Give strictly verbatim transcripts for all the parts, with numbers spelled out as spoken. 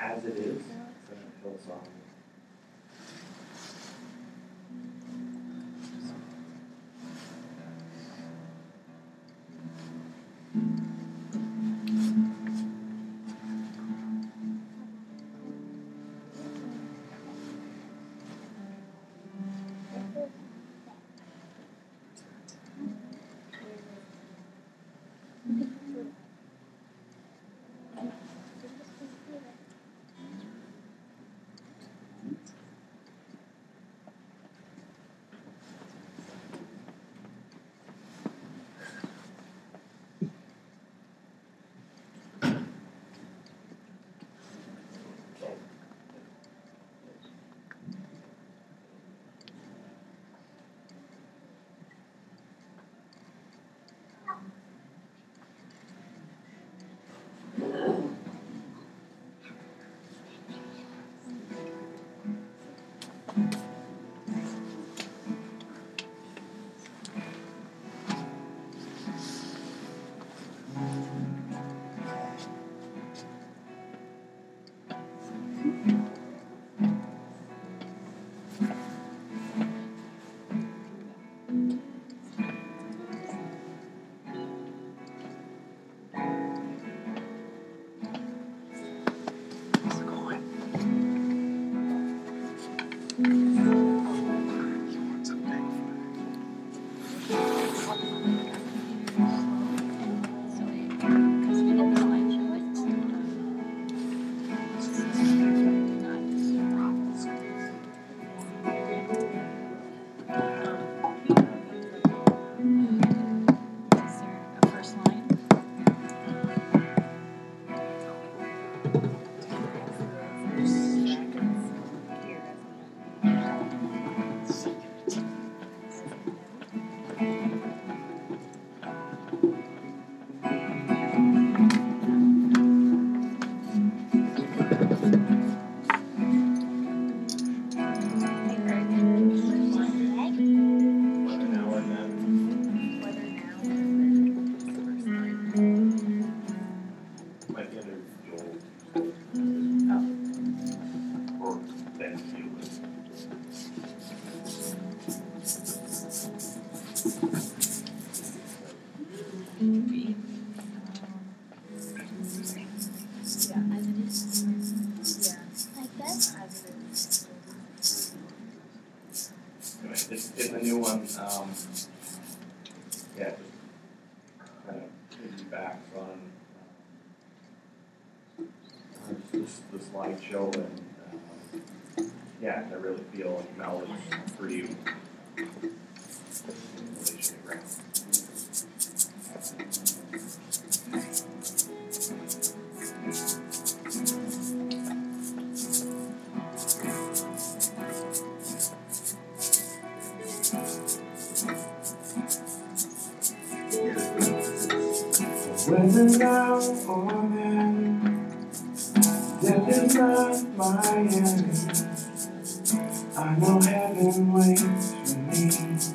As It Is. It's a Hillsong. In the new one, um, yeah, just kind of piggybacks on uh, this, the slideshow, and um, yeah, I really feel like Mel is pretty in relation to Grant. Whether now or then, death is not my enemy. I know heaven waits for me.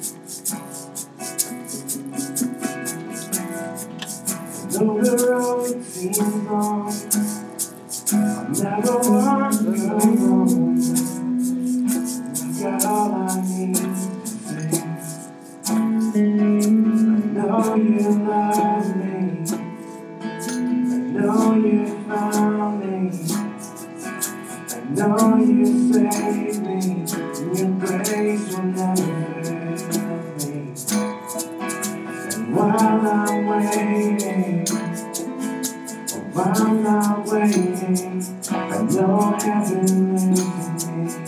Though the road seems long, I'll never walk alone. I've got all I need to say. I know you love me. I know you found me. I know you saved me. And your grace will never fail me. And while I'm waiting, oh, while I'm waiting, I know heaven lives in me.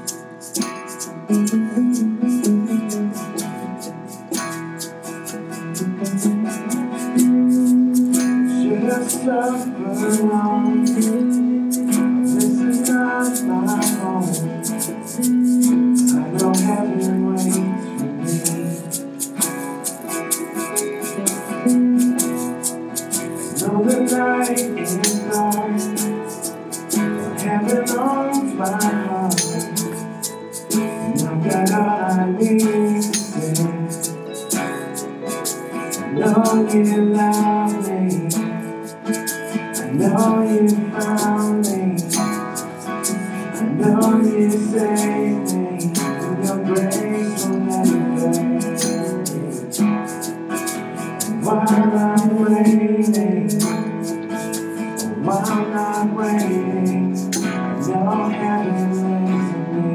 Should I suffer long? This is not my home. I know heaven waits for me. I know the night is dark, but heaven owns my heart. And I've got all I need today. I know you love me. I know you found me. know you save me, your grace will never fail me. While I'm waiting, while I'm waiting, I know heaven lives in me.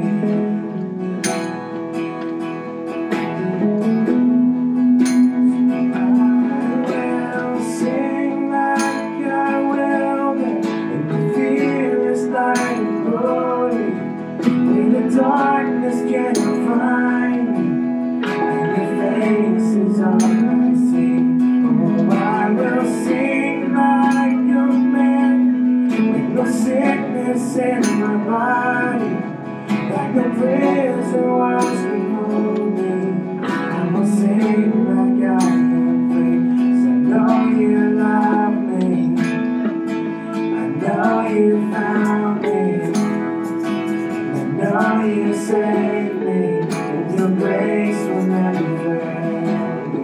I will sing like I will, in the fearless light of glory, when the darkness can't find me, and your face is all I see. Oh, I will sing like a man, with no sickness in my body, like no prison walls can hold me. I will sing like I am free, 'cause I know you love me, I know you found me, I know you saved me, and your grace will never fail me.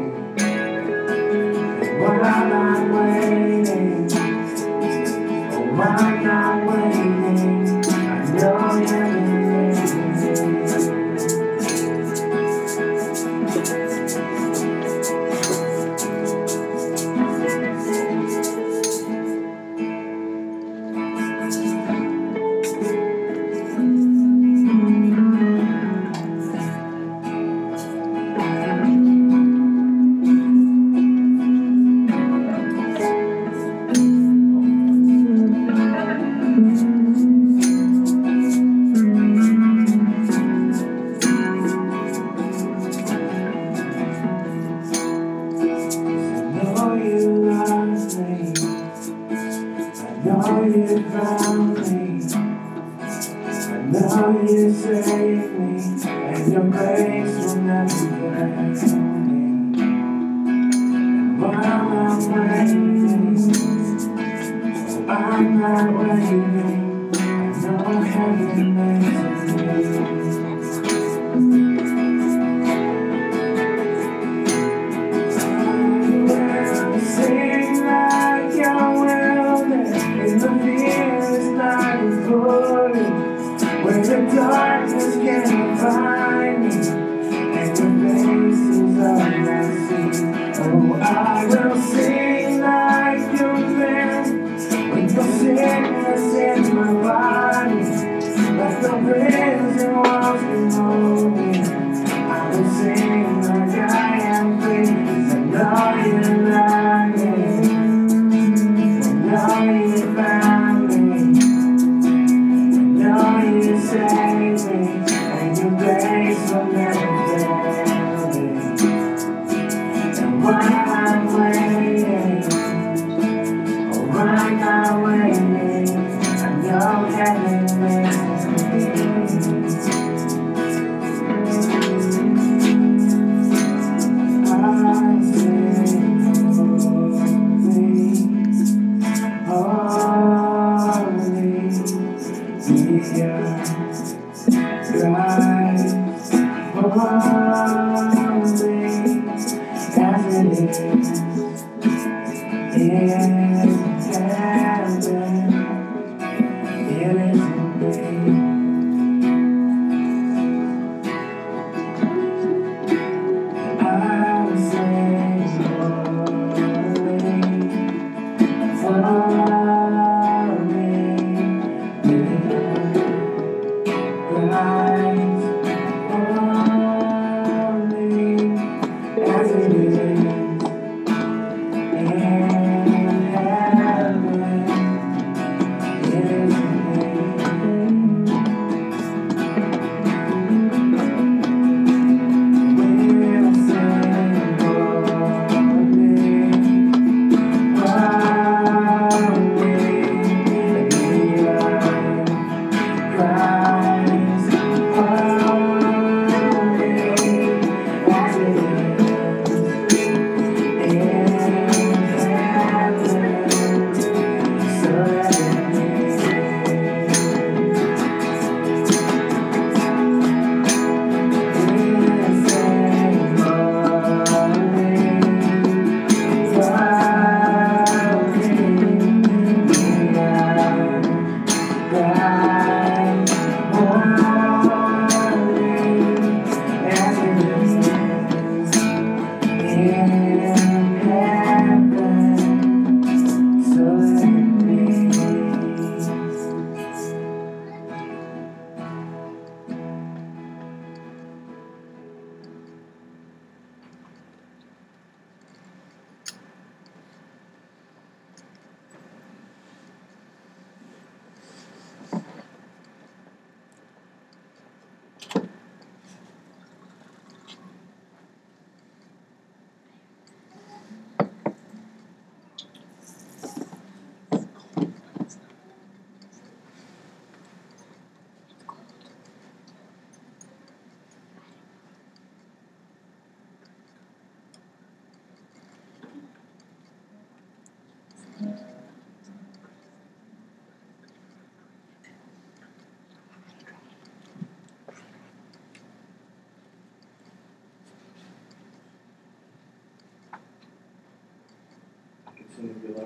While I'm waiting, oh, while I'm waiting, I know heaven lives in me. I know you love me, I know you found me, I know you saved me, and your grace will never fail me. And while I'm waiting, I'm not waiting, I know heaven lives in me. Sing like your wilderness in the fearless night of glory, where the darkness can't find me, and your face is all I see. Oh, I will sing like your man, with no sickness in my body, like no prison walls can hold me. I will sing like I am free, 'cause I know you love me, I know you found me, I know you saved me, and your grace will never fail me. And while I'm waiting, oh, while I'm waiting, I know heaven lives in me. As it is in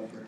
forever.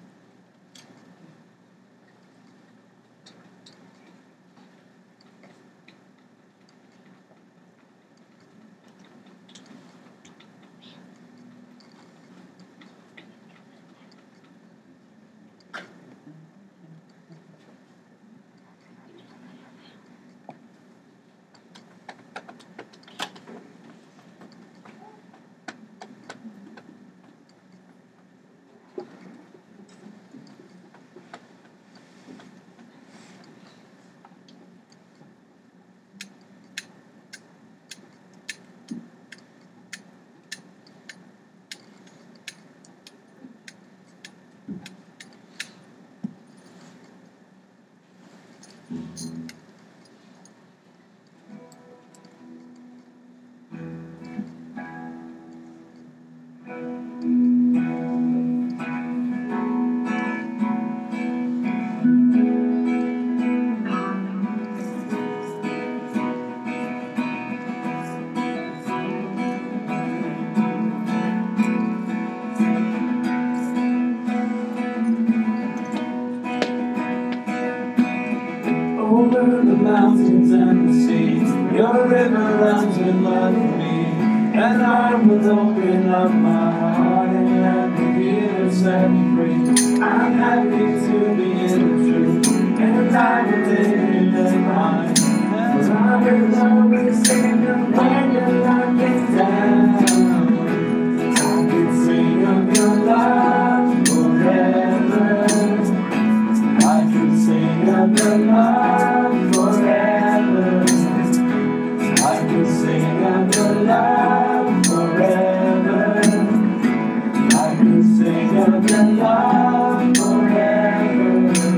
Over the mountains and the sea, your river runs with love for me. And I will open up my heart and let the healer set me free. I'm happy to be in the truth, and I will live in mine. For I will always sing of when you're knocking down. I can sing of your love forever. I can sing of your love forever. I can sing of your love forever. I can sing of your love forever.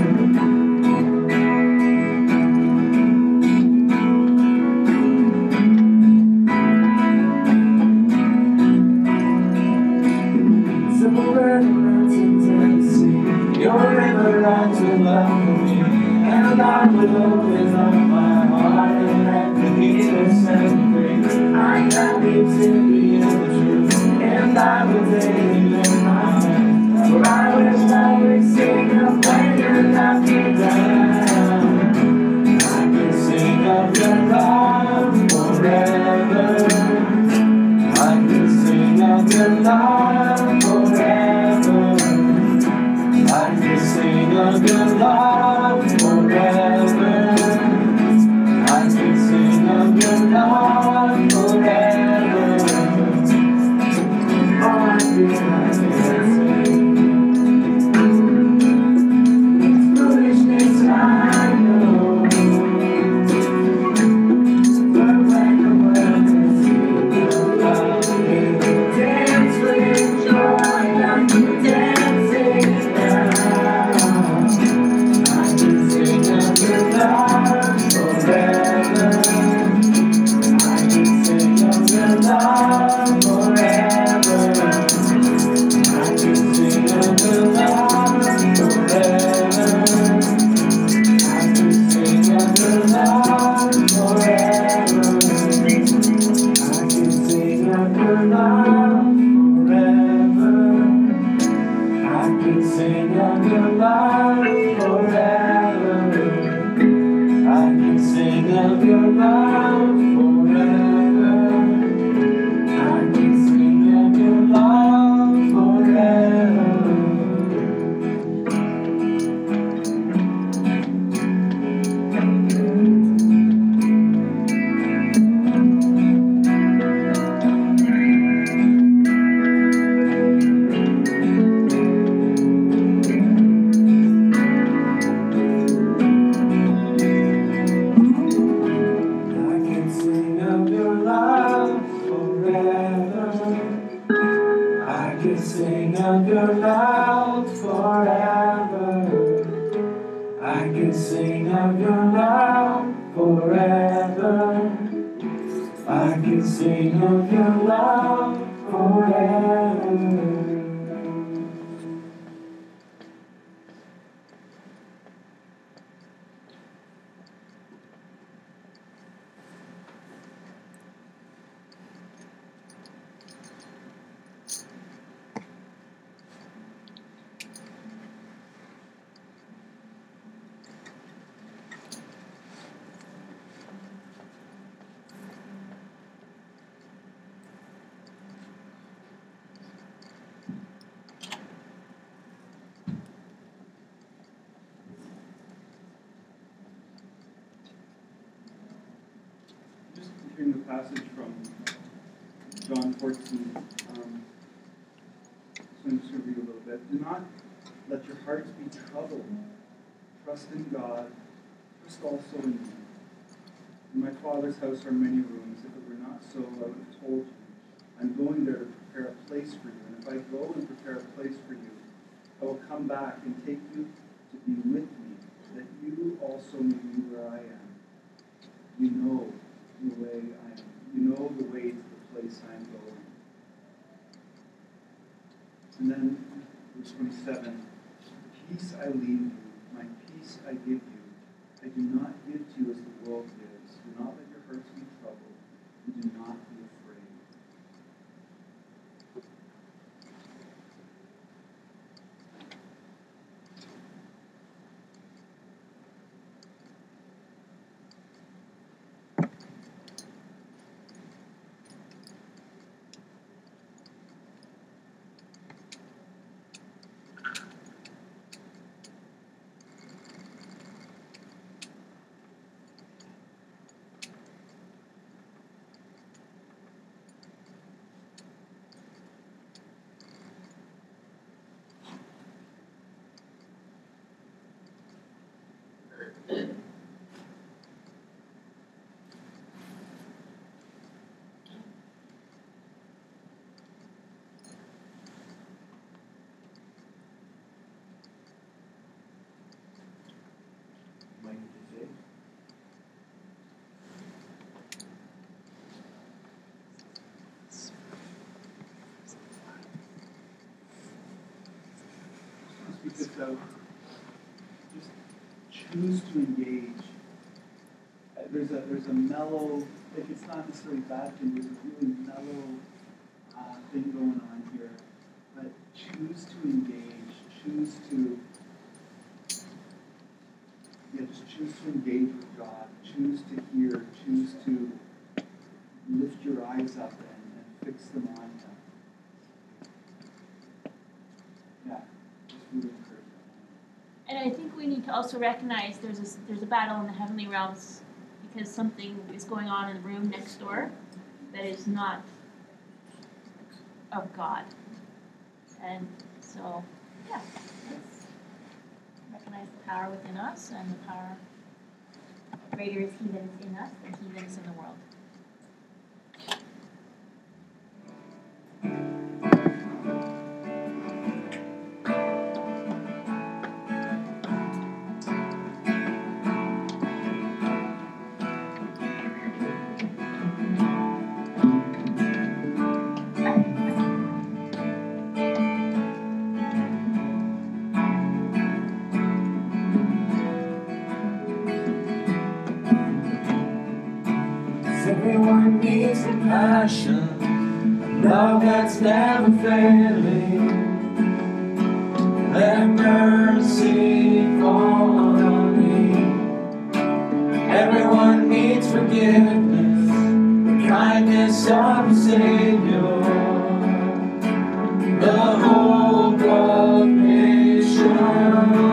Somewhere in the mountains and the sea, your river runs with love for me. And I will open up my heart and let the healer set me free. I'm happy to be in the truth, and I will daily live my life. For I will always sing of when you're knocking down. I can sing of your love forever. I can sing of your love forever. I can sing of your love forever. I can sing of your love forever. Oh, I feel like dancing. It's foolishness, I know. But when the world is your love, you dance with joy like you're dancing now. I can sing of your love forever. I can sing of your love forever. I can sing of your love forever. I can sing of your love forever. I can sing of your love forever. I can sing of your love forever. I can sing of your love forever. I can sing of your love forever. I can sing of your love forever. I can sing of your love forever. I can sing of your love forever. I can sing of your love forever. hearing the passage from John fourteen. Um, so I'm just going to read a little bit. Do not let your hearts be troubled. Trust in God. Trust also in me. In my Father's house are many rooms. If it were not so, I would have told you. I'm going there to prepare a place for you. And if I go and prepare a place for you, I will come back and take you to be with me, that you also may be where I am. You know the way I am. You know the way to the place I am going. And then, verse twenty-seven, peace I leave you, my peace I give you. I do not give to you as the world gives. Do not let your hearts be troubled, and do not be afraid. Mike, did you say? Speak this out. Just choose to engage. Uh, There's a there's a mellow, like it's not necessarily a bad thing. There's a really mellow uh, thing going on here, but choose to engage. Choose to yeah, just choose to engage with God. Choose to hear. Choose to lift your eyes up and, and fix them on Him. Yeah, just really encourage that. And I think we need to also recognize there's a, there's a battle in the heavenly realms because something is going on in the room next door that is not of God. And so, yeah, let's recognize the power within us and the power greater is He that is in us than He that is in the world. Everyone needs compassion, a love that's never failing. Let mercy fall on me. Everyone needs forgiveness, the kindness of a Savior, the hope of nations.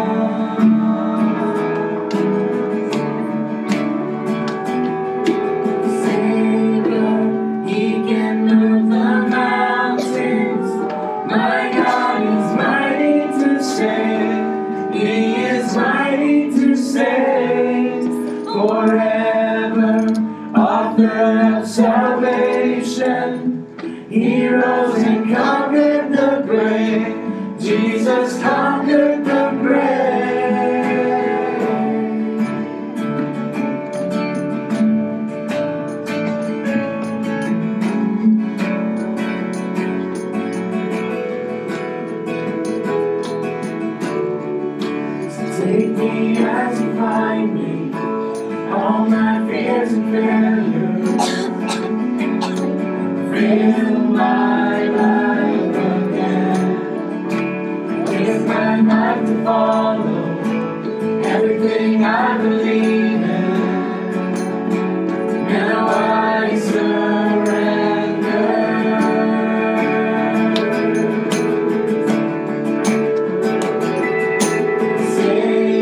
Forever, author of salvation, He rose and conquered the grave. Jesus conquered the grave. So take me as you find me. All my fears and failures, fill my life again. Give my life to follow everything I believe in. Now I surrender.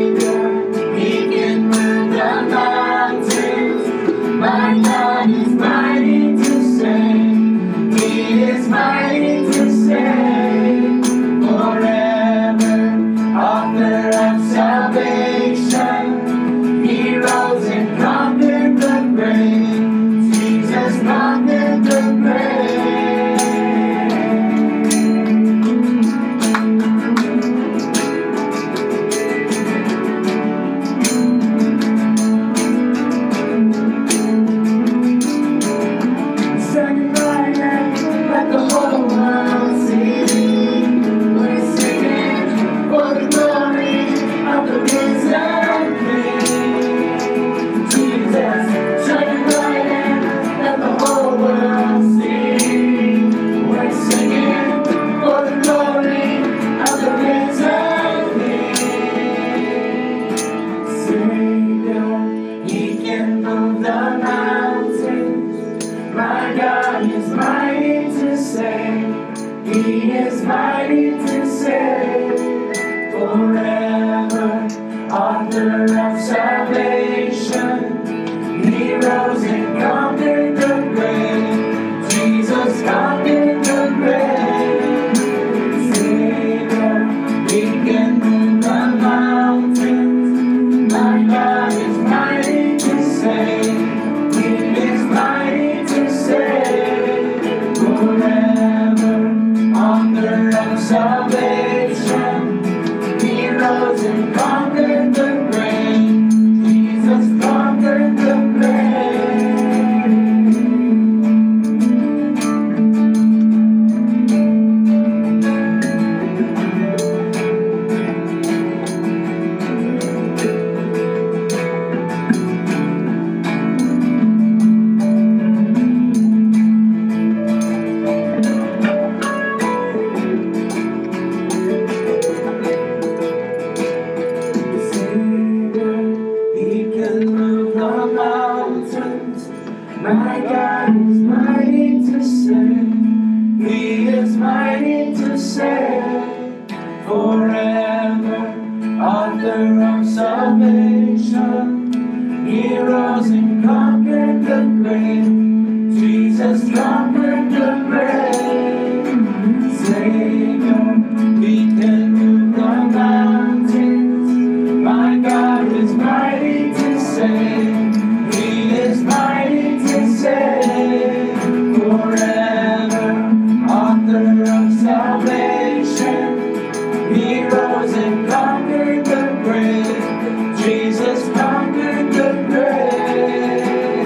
Savior, He can move the mountains. My God is my author of salvation. He rose and conquered the grave. Jesus conquered the grave. My God is mighty to save. He is mighty to save forever. Author of salvation. He rose and conquered the grave. Jesus conquered the grave. Savior, He can move the mountains. My God is mighty to save. He is mighty to save forever, author of salvation. He rose and conquered the grave. Jesus conquered the grave.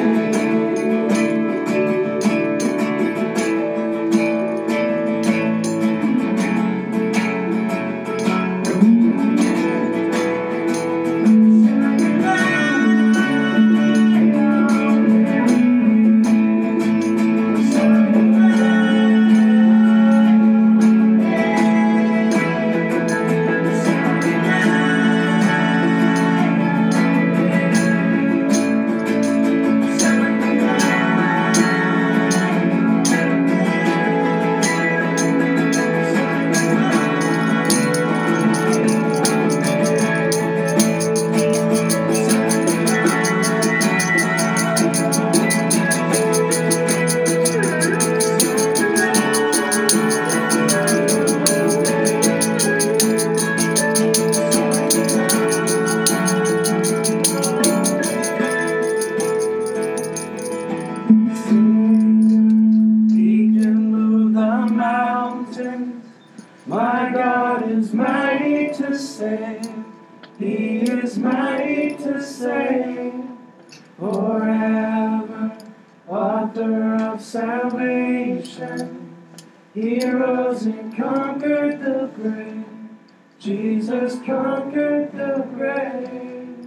My God is mighty to save. He is mighty to save forever. Author of salvation. He rose and conquered the grave. Jesus conquered the grave.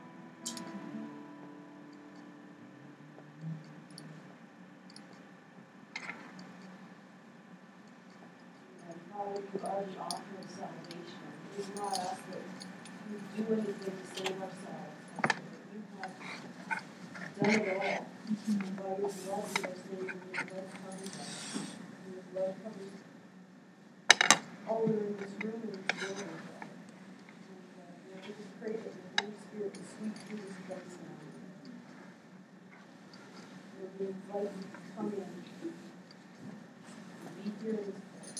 Father, you are the author of salvation. It is not us that we do anything to save ourselves. You have done it all. And by your blood we are saved, and your blood covers us. And your blood covers all that are in this room and in this building, God. And uh, we just pray that the Holy Spirit will sweep through this place now. Lord, we invite you to come in and be here in this place.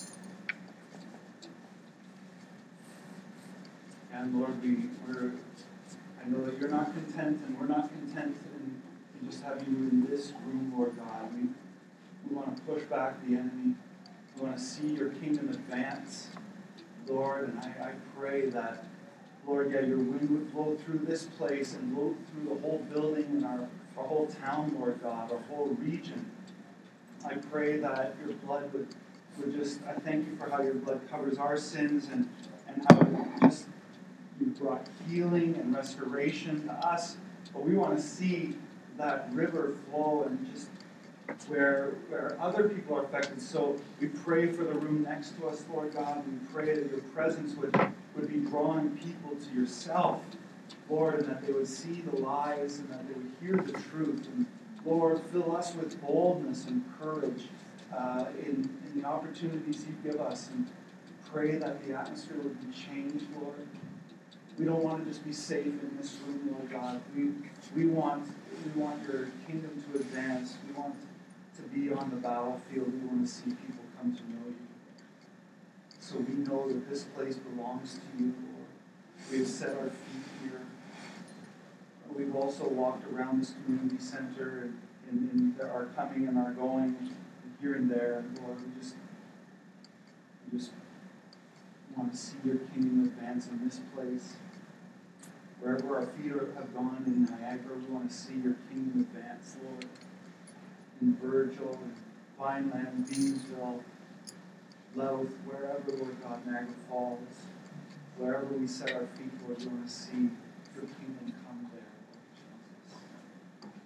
And Lord, we, we're, I know that you're not content, and we're not content in, in just having you in this room, Lord God. We, we want to push back the enemy. We want to see your kingdom advance, Lord. And I, I pray that, Lord, yeah, your wind would blow through this place and blow through the whole building and our, our whole town, Lord God, our whole region. I pray that your blood would, would just, I thank you for how your blood covers our sins and, and how it just you brought healing and restoration to us, but we want to see that river flow and just where where other people are affected. So we pray for the room next to us, Lord God. We pray that your presence would, would be drawing people to yourself, Lord, and that they would see the lies and that they would hear the truth. And Lord, fill us with boldness and courage uh, in, in the opportunities you give us, and pray that the atmosphere would be changed, Lord. We don't want to just be safe in this room, Lord God. We we want we want your kingdom to advance. We want to be on the battlefield. We want to see people come to know you. So we know that this place belongs to you, Lord. We have set our feet here. We've also walked around this community center and in our coming and our going here and there. And Lord, we just we We just want to see your kingdom advance in this place. Wherever our feet are, have gone in Niagara, we want to see your kingdom advance, Lord. In Virgil, in Vineland, Beamsville, Louth, wherever, Lord God, Niagara Falls, wherever we set our feet, Lord, we want to see your kingdom come there, Lord Jesus.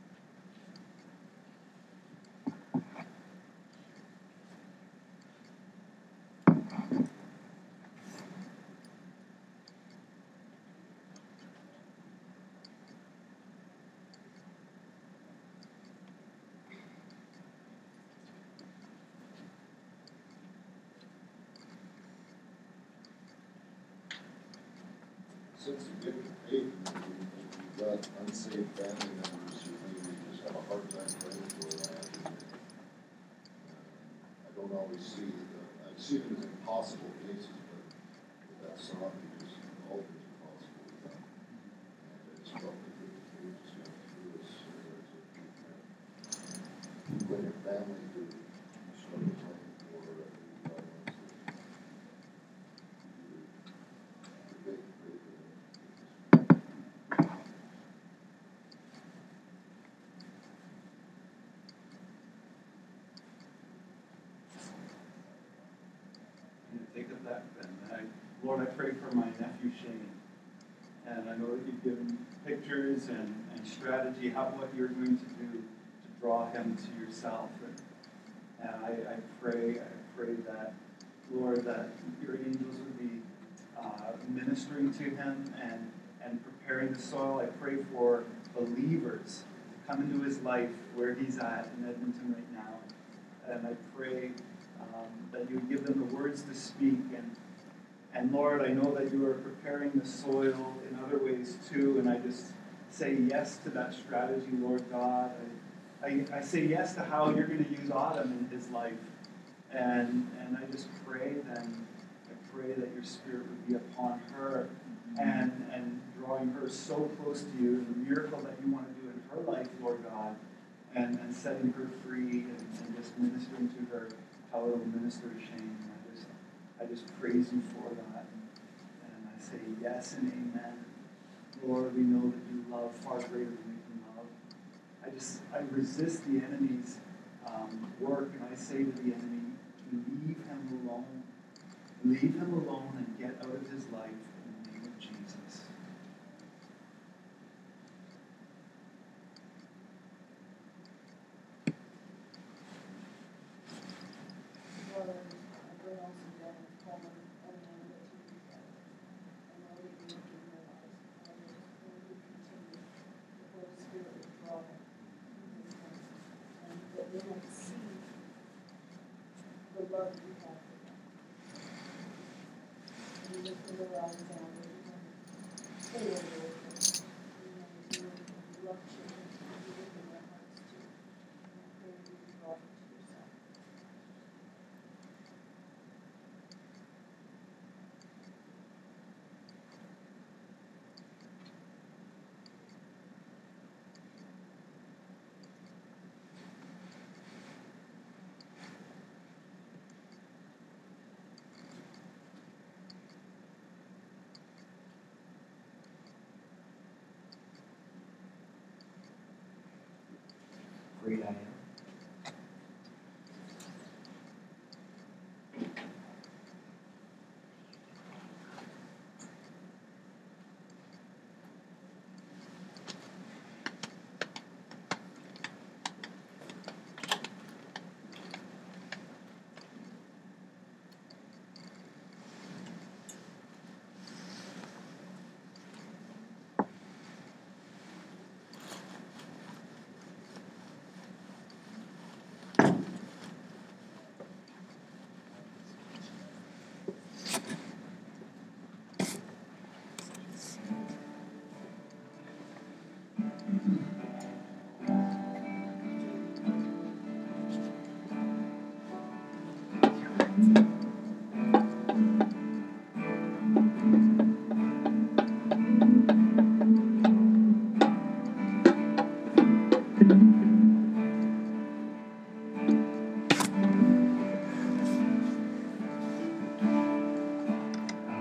Since you get to faith, you've got unsaved family members who maybe just have a hard time praying for that. And, uh, I don't always see the, I see them as impossible cases, but that's not because all things are possible with that. And it's probably good that we just went through this series of people in your family who started praying for uh, God wants to pray for them. Take it back then. I, Lord, I pray for my nephew Shane. And I know that you've given pictures and, and strategy, how what you're going to do to draw him to yourself. And, and I, I pray, I pray that, Lord, that your angels would be uh, ministering to him and, and preparing the soil. I pray for believers to come into his life where he's at in Edmonton right now. And I pray Um, that you give them the words to speak. And, and Lord, I know that you are preparing the soil in other ways too, and I just say yes to that strategy, Lord God. I, I, I say yes to how you're going to use Autumn in his life. And, and I just pray then, I pray that your Spirit would be upon her and, and drawing her so close to you, and the miracle that you want to do in her life, Lord God, and, and setting her free and, and just ministering to her. How it will minister to Shane. I just, I just praise you for that. And I say yes and amen. Lord, we know that you love far greater than we can love. I just, I resist the enemy's um, work, and I say to the enemy, leave him alone. Leave him alone and get out of his life in the name of Jesus. Lord, I bring also down the common and then that you do that. And Lord, we give you their lives. And Lord, we continue. The Holy Spirit will draw them in this place. And that they might see the love you have for them. And we lift their eyes down. Lord, we want to pray over them. We want to do it. We love children. We lift in their hearts too. And I pray that you would draw them to yourself. Great I am.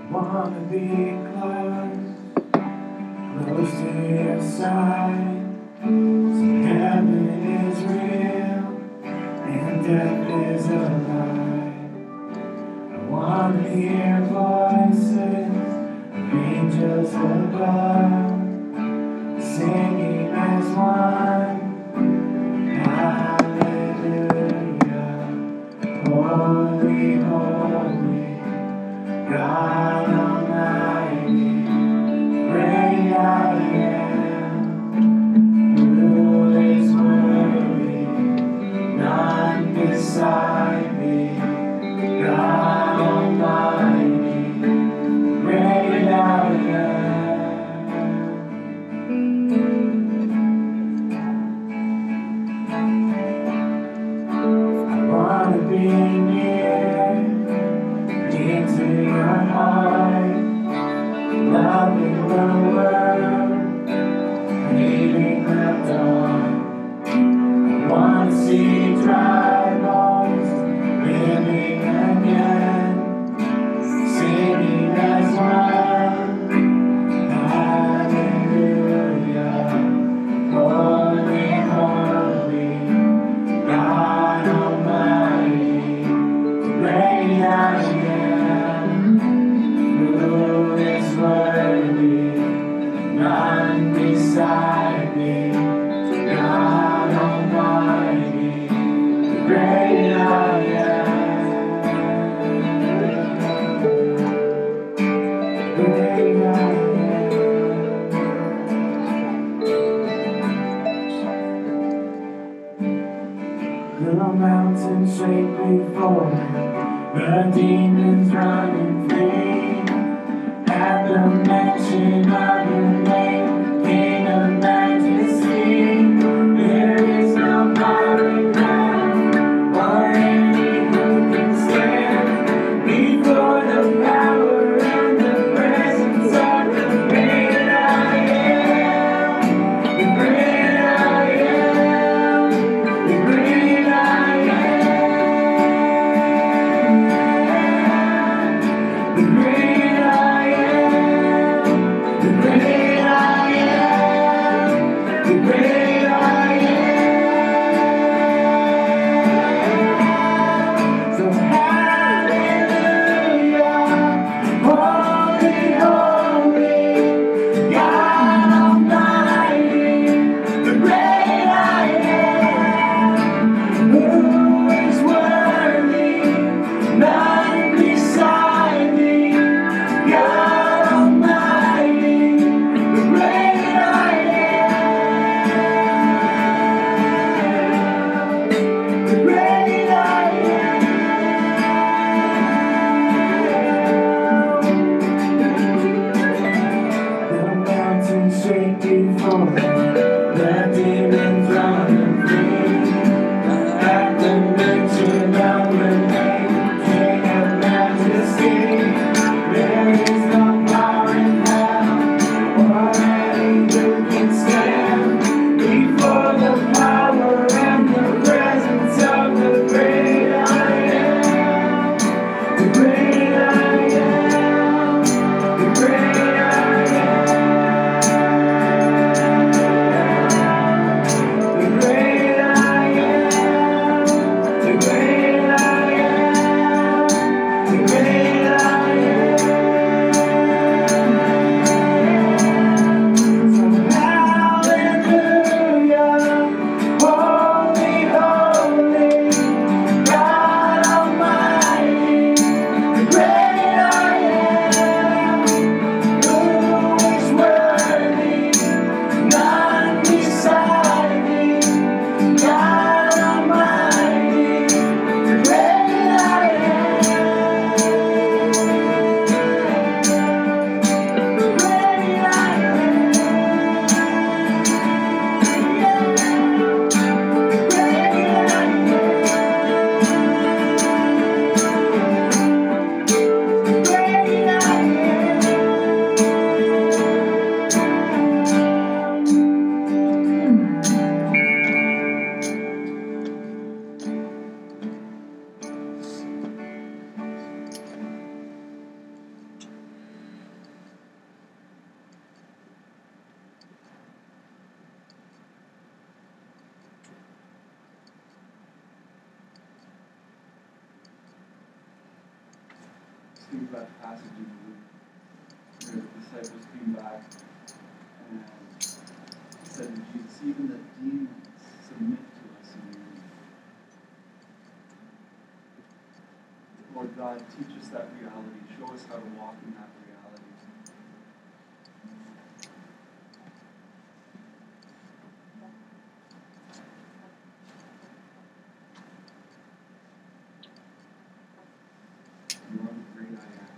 wanna be close, close to your side. So heaven is real and death is a lie. I wanna hear voices of angels above, singing as one. Hallelujah, holy, holy, God Almighty, great I am, who is worthy, none beside me, God Almighty, great I am. I wanna be near, near to your heart, loving the world, hating the dark. I wanna see dry bones living again, singing as one. Hallelujah, holy, holy, God Almighty, great I am, who is worthy, none beside me, God Almighty, great I am, great I am. The mountains shake before me, the demons running free. At the mention of your name, King of Majesty, there is no common ground or any who can stand before the power and the presence of the great I am, the great I am, the great I am, the great I am, the great I am, the great I am. So hallelujah, think of that passage in Luke where the disciples came back and said to Jesus, even the demons submit to us in your name. Lord God, teach us that reality. Show us how to walk in that reality. You are the great I am.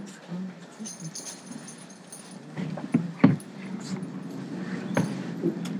That's it for now.